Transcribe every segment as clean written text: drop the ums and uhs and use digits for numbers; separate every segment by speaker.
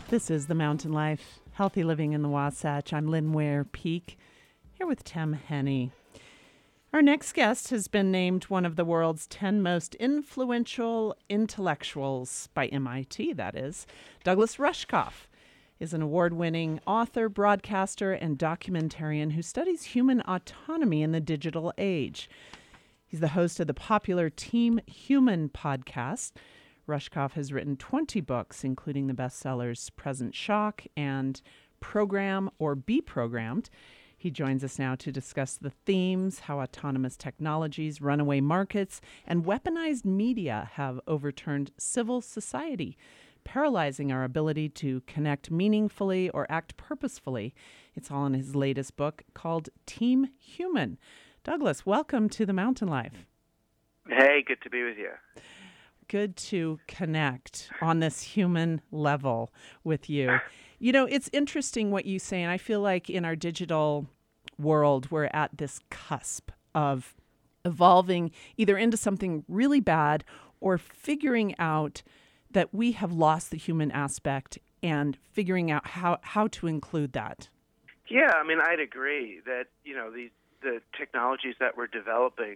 Speaker 1: This is The Mountain Life, Healthy Living in the Wasatch. I'm Lynn Ware Peak, here with Tim Henne. Our next guest has been named one of the world's 10 most influential intellectuals by MIT, that is. Douglas Rushkoff is an award-winning author, broadcaster, and documentarian who studies human autonomy in the digital age. He's the host of the popular Team Human podcast. Rushkoff has written 20 books, including the bestsellers Present Shock and Program or Be Programmed. He joins us now to discuss the themes, how autonomous technologies, runaway markets, and weaponized media have overturned civil society, paralyzing our ability to connect meaningfully or act purposefully. It's all in his latest book called Team Human. Douglas, welcome to The Mountain Life.
Speaker 2: Hey, good to be with you.
Speaker 1: Good to connect on this human level with you. You know, it's interesting what you say, and I feel like in our digital world, we're at this cusp of evolving either into something really bad or figuring out that we have lost the human aspect and figuring out how to include that.
Speaker 2: Yeah, I mean, I'd agree that, the technologies that we're developing,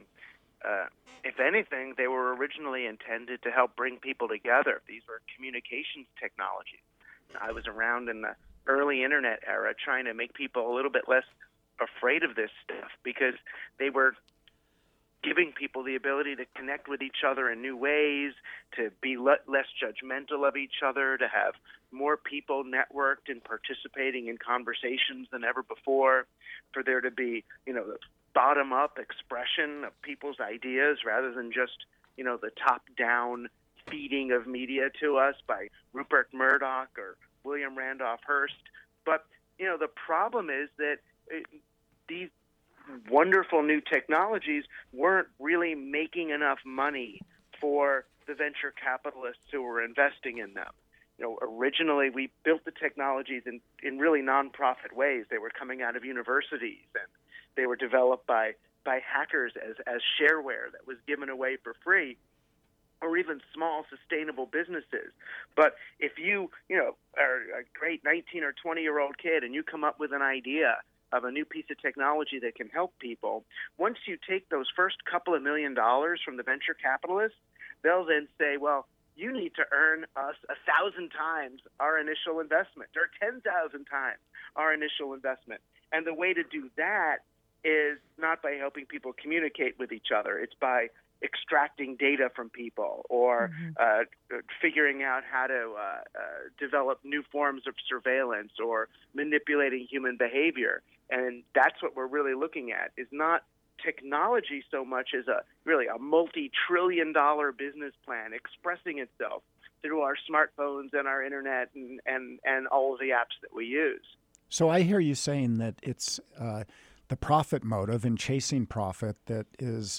Speaker 2: if anything, they were originally intended to help bring people together. These were communications technologies. I was around in the early internet era trying to make people a little bit less afraid of this stuff because they were giving people the ability to connect with each other in new ways, to be less judgmental of each other, to have more people networked and participating in conversations than ever before, for there to be, the bottom-up expression of people's ideas rather than just, the top-down feeding of media to us by Rupert Murdoch or William Randolph Hearst. But, the problem is that these wonderful new technologies weren't really making enough money for the venture capitalists who were investing in them. Originally we built the technologies in really nonprofit ways. They were coming out of universities and they were developed by hackers as shareware that was given away for free, or even small sustainable businesses. But if you are a great 19 or 20-year-old kid and you come up with an idea of a new piece of technology that can help people, once you take those first couple of $1 million from the venture capitalists, they'll then say, well, you need to earn us 1,000 times our initial investment or 10,000 times our initial investment. And the way to do that is not by helping people communicate with each other. It's by extracting data from people or figuring out how to develop new forms of surveillance or manipulating human behavior. And that's what we're really looking at, is not technology so much as a multi-trillion-dollar business plan expressing itself through our smartphones and our internet and all of the apps that we use.
Speaker 3: So I hear you saying that it's the profit motive and chasing profit that is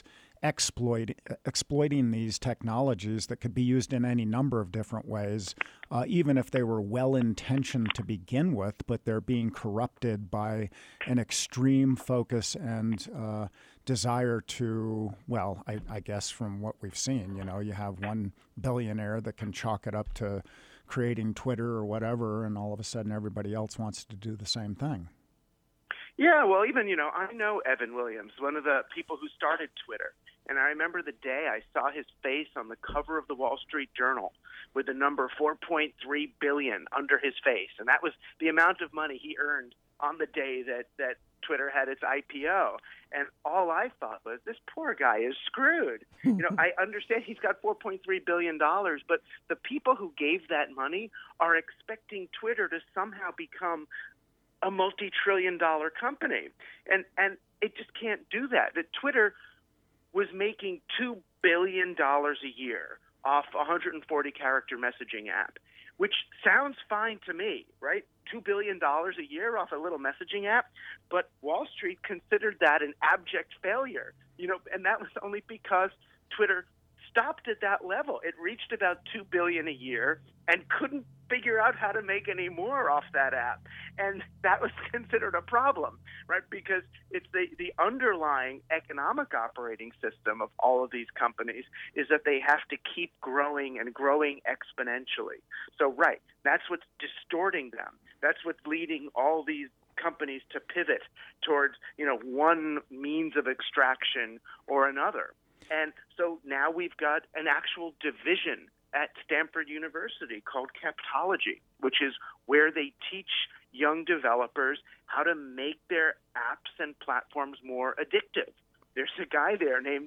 Speaker 3: exploiting these technologies that could be used in any number of different ways, even if they were well-intentioned to begin with, but they're being corrupted by an extreme focus and desire to, I guess from what we've seen, you have one billionaire that can chalk it up to creating Twitter or whatever, and all of a sudden everybody else wants to do the same thing.
Speaker 2: Yeah, well, even, I know Evan Williams, one of the people who started Twitter. And I remember the day I saw his face on the cover of the Wall Street Journal with the number 4.3 billion under his face. And that was the amount of money he earned on the day that Twitter had its IPO. And all I thought was, this poor guy is screwed. I understand he's got $4.3 billion, but the people who gave that money are expecting Twitter to somehow become a multi-trillion-dollar company. And it just can't do that. That Twitter was making $2 billion a year off a 140-character messaging app, which sounds fine to me, right? $2 billion a year off a little messaging app, but Wall Street considered that an abject failure, and that was only because Twitter stopped at that level. It reached about $2 billion a year and couldn't figure out how to make any more off that app. And that was considered a problem, right? Because it's the underlying economic operating system of all of these companies is that they have to keep growing and growing exponentially. So, right, that's what's distorting them. That's what's leading all these companies to pivot towards, one means of extraction or another. And so now we've got an actual division at Stanford University called Keptology, which is where they teach young developers how to make their apps and platforms more addictive. There's a guy there named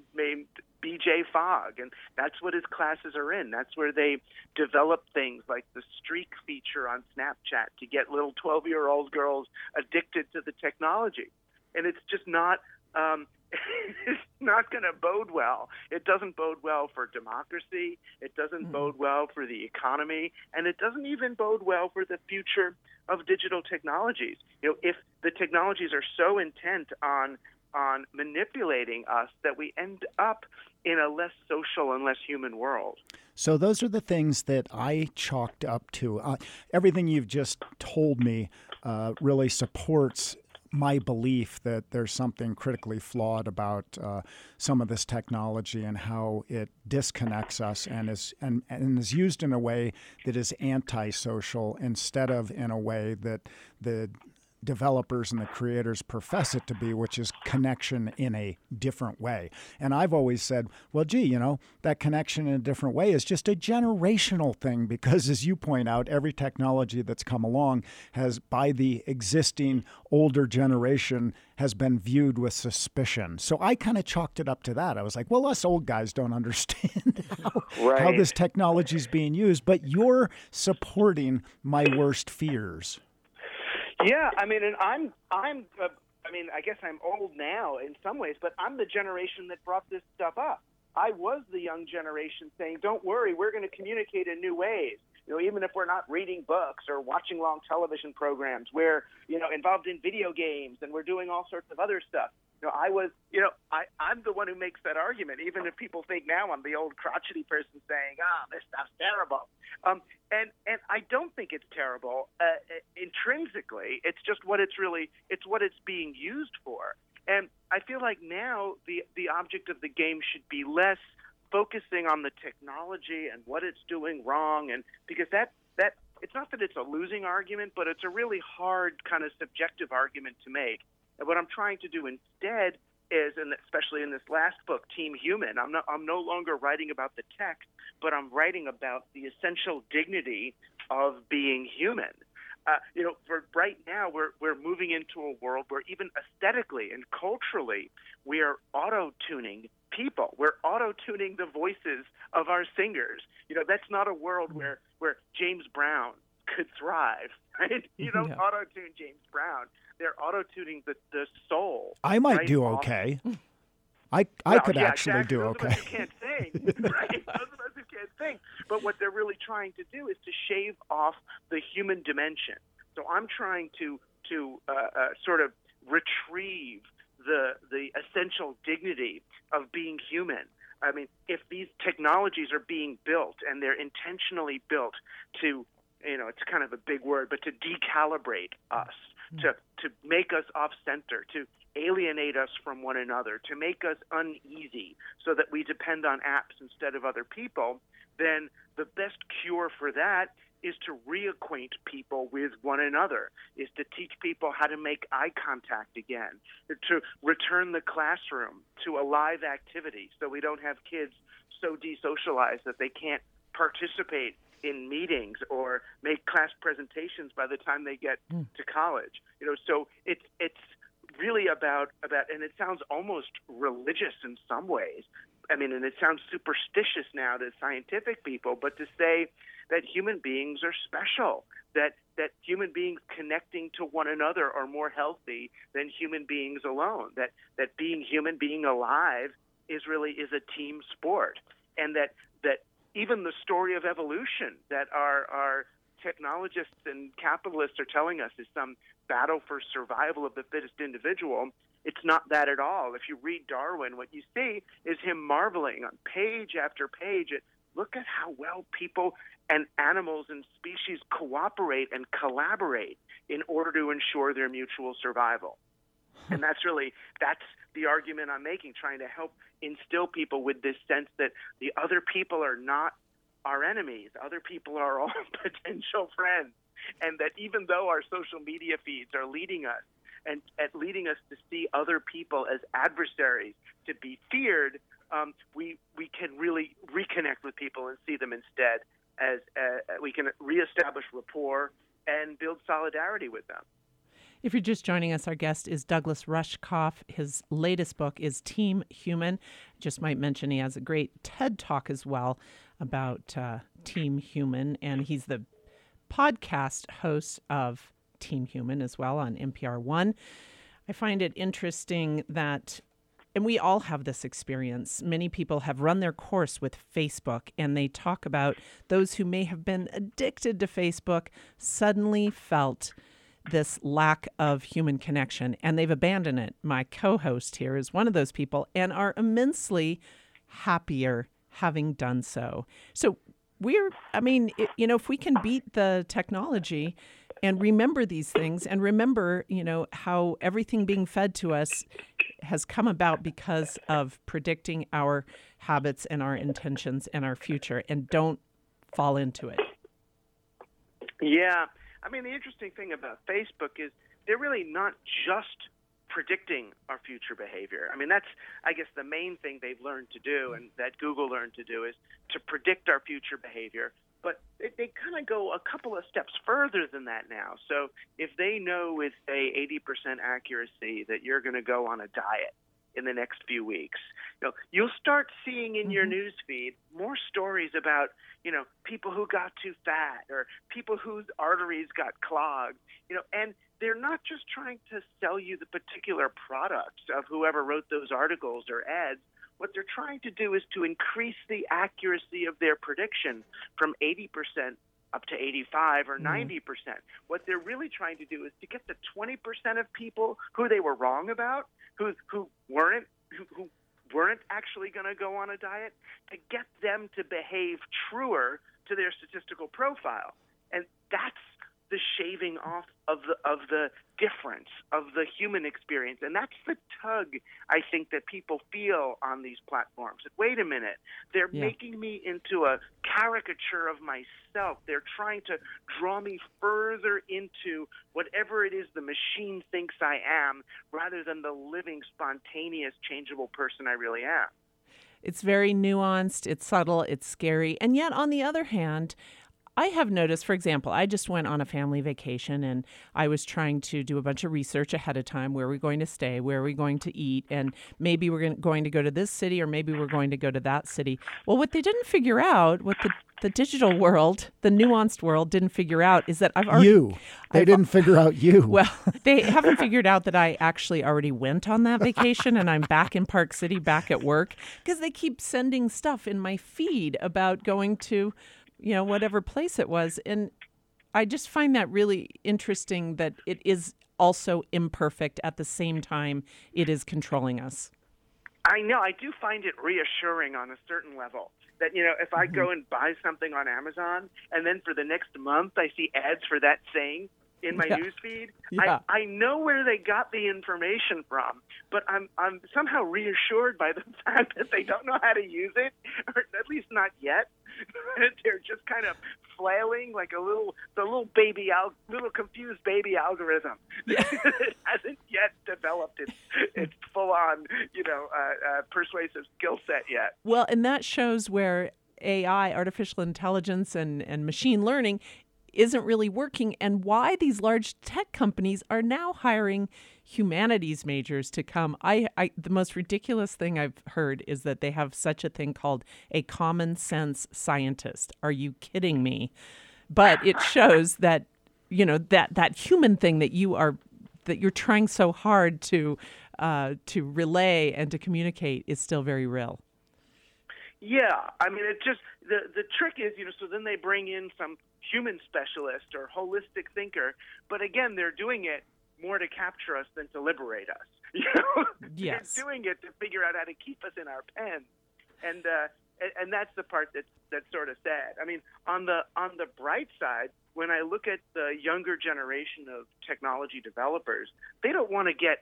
Speaker 2: BJ Fogg, and that's what his classes are in. That's where they develop things like the streak feature on Snapchat to get little 12-year-old girls addicted to the technology. And it's just not it's not going to bode well. It doesn't bode well for democracy. It doesn't bode well for the economy, and it doesn't even bode well for the future of digital technologies. If the technologies are so intent on manipulating us that we end up in a less social and less human world.
Speaker 3: So those are the things that I chalked up to. Everything you've just told me really supports my belief that there's something critically flawed about some of this technology and how it disconnects us and is used in a way that is antisocial instead of in a way that the developers and the creators profess it to be, which is connection in a different way. And I've always said, well, gee, that connection in a different way is just a generational thing because, as you point out, every technology that's come along has, by the existing older generation, has been viewed with suspicion. So I kind of chalked it up to that. I was like, well, us old guys don't understand how this technology is being used, but you're supporting my worst fears.
Speaker 2: Yeah, I guess I'm old now in some ways, but I'm the generation that brought this stuff up. I was the young generation saying, don't worry, we're going to communicate in new ways. Even if we're not reading books or watching long television programs, we're, involved in video games and we're doing all sorts of other stuff. I'm the one who makes that argument, even if people think now I'm the old crotchety person saying, this stuff's terrible. And I don't think it's terrible intrinsically. It's just what it's being used for. And I feel like now the object of the game should be less focusing on the technology and what it's doing wrong, and because that it's not that it's a losing argument, but it's a really hard kind of subjective argument to make. And what I'm trying to do instead is, and especially in this last book, Team Human, I'm no longer writing about the tech, but I'm writing about the essential dignity of being human. For right now, we're moving into a world where even aesthetically and culturally, we are auto-tuning people. We're auto-tuning the voices of our singers. That's not a world where James Brown could thrive, right? You don't auto-tune James Brown. They're auto-tuning the soul.
Speaker 3: I might do okay. I could actually do okay.
Speaker 2: Those of us who can't sing, right? Those of us who can't sing. But what they're really trying to do is to shave off the human dimension. So I'm trying to sort of retrieve the essential dignity of being human. I mean, if these technologies are being built and they're intentionally built to, it's kind of a big word, but to decalibrate us, to make us off-center, to alienate us from one another, to make us uneasy so that we depend on apps instead of other people, then the best cure for that is to reacquaint people with one another, is to teach people how to make eye contact again, to return the classroom to a live activity so we don't have kids so desocialized that they can't participate in meetings or make class presentations by the time they get to college. So it's really about, and it sounds almost religious in some ways. And it sounds superstitious now to scientific people, but to say that human beings are special, that human beings connecting to one another are more healthy than human beings alone, that being human, being alive is a team sport, and that even the story of evolution that our technologists and capitalists are telling us is some battle for survival of the fittest individual, it's not that at all. If you read Darwin, what you see is him marveling on page after page at look at how well people and animals and species cooperate and collaborate in order to ensure their mutual survival. And that's the argument I'm making, trying to help instill people with this sense that the other people are not our enemies. Other people are all potential friends. And that even though our social media feeds are leading us to see other people as adversaries to be feared, we can really reconnect with people and see them instead as we can reestablish rapport and build solidarity with them.
Speaker 1: If you're just joining us, our guest is Douglas Rushkoff. His latest book is Team Human. Just might mention he has a great TED Talk as well about Team Human, and he's the podcast host of Team Human as well on NPR One. I find it interesting that, and we all have this experience, many people have run their course with Facebook, and they talk about those who may have been addicted to Facebook suddenly felt this lack of human connection, and they've abandoned it. My co-host here is one of those people and are immensely happier having done so. So if we can beat the technology and remember these things and remember, how everything being fed to us has come about because of predicting our habits and our intentions and our future, and don't fall into it.
Speaker 2: Yeah. The interesting thing about Facebook is they're really not just predicting our future behavior. That's, I guess, the main thing they've learned to do and that Google learned to do is to predict our future behavior. But they kind of go a couple of steps further than that now. So if they know with, say, 80% accuracy that you're going to go on a diet in the next few weeks, you'll start seeing in your news feed more stories about, people who got too fat or people whose arteries got clogged, and they're not just trying to sell you the particular products of whoever wrote those articles or ads. What they're trying to do is to increase the accuracy of their prediction from 80% up to 85 or 90%. What they're really trying to do is to get the 20% of people who they were wrong about, who weren't actually going to go on a diet, to get them to behave truer to their statistical profile. And that's the shaving off of the difference of the human experience. And that's the tug, I think, that people feel on these platforms. Wait a minute, they're making me into a caricature of myself. They're trying to draw me further into whatever it is the machine thinks I am, rather than the living, spontaneous, changeable person I really am.
Speaker 1: It's very nuanced, it's subtle, it's scary. And yet, on the other hand, I have noticed, for example, I just went on a family vacation and I was trying to do a bunch of research ahead of time. Where are we going to stay? Where are we going to eat? And maybe we're going to go to this city, or maybe we're going to go to that city. Well, what they didn't figure out, what the digital world, the nuanced world didn't figure out, is that They didn't figure out you. Well, they haven't figured out that I actually already went on that vacation and I'm back in Park City, back at work, because they keep sending stuff in my feed about going to whatever place it was. And I just find that really interesting that it is also imperfect at the same time it is controlling us.
Speaker 2: I know. I do find it reassuring on a certain level that, if I go and buy something on Amazon and then for the next month I see ads for that saying in my newsfeed, I know where they got the information from, but I'm somehow reassured by the fact that they don't know how to use it, or at least not yet. They're just kind of flailing like little confused baby algorithm. It hasn't yet developed its full-on, persuasive skill set yet.
Speaker 1: Well, and that shows where AI, artificial intelligence, and machine learning isn't really working, and why these large tech companies are now hiring humanities majors to come. The most ridiculous thing I've heard is that they have such a thing called a common sense scientist. Are you kidding me? But it shows that, that human thing that you're trying so hard to relay and to communicate is still very real.
Speaker 2: Yeah, it just the trick is, so then they bring in some human specialist or holistic thinker, but again, they're doing it more to capture us than to liberate us. You know,
Speaker 1: Yes.
Speaker 2: they're doing it to figure out how to keep us in our pen, and that's the part that's sort of sad. I mean, on the bright side, when I look at the younger generation of technology developers, they don't want to get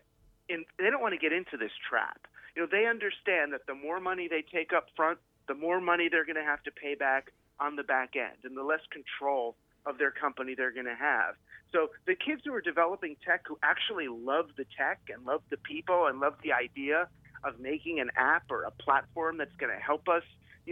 Speaker 2: into this trap. You know, they understand that the more money they take up front, the more money they're going to have to pay back on the back end, and the less control of their company they're going to have. So the kids who are developing tech, who actually love the tech and love the people and love the idea of making an app or a platform that's going to help us,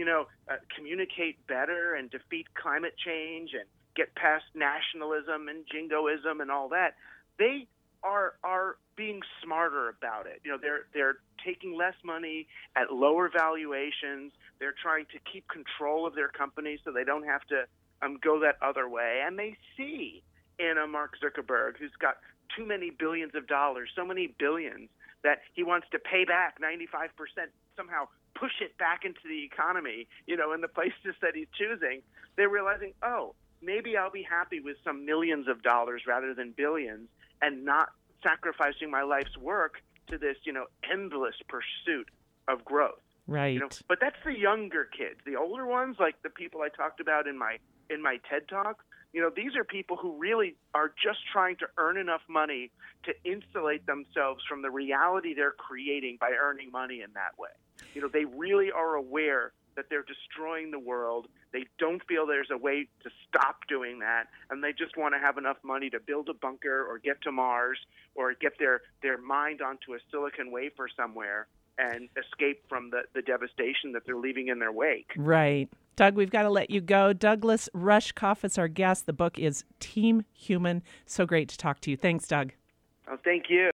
Speaker 2: communicate better and defeat climate change and get past nationalism and jingoism and all that, they are being smarter about it. You know, they're taking less money at lower valuations. They're trying to keep control of their company so they don't have to go that other way. And they see in a Mark Zuckerberg who's got too many billions of dollars, so many billions, that he wants to pay back 95%, somehow push it back into the economy, in the places that he's choosing. They're realizing, oh, maybe I'll be happy with some millions of dollars rather than billions, and not sacrificing my life's work to this, endless pursuit of growth.
Speaker 1: Right.
Speaker 2: But that's the younger kids. The older ones, like the people I talked about in my TED Talk, these are people who really are just trying to earn enough money to insulate themselves from the reality they're creating by earning money in that way. They really are aware that they're destroying the world. They don't feel there's a way to stop doing that, and they just want to have enough money to build a bunker or get to Mars or get their mind onto a silicon wafer somewhere and escape from the devastation that they're leaving in their wake.
Speaker 1: Right. Doug, we've got to let you go. Douglas Rushkoff is our guest. The book is Team Human. So great to talk to you. Thanks, Doug.
Speaker 2: Oh, thank you.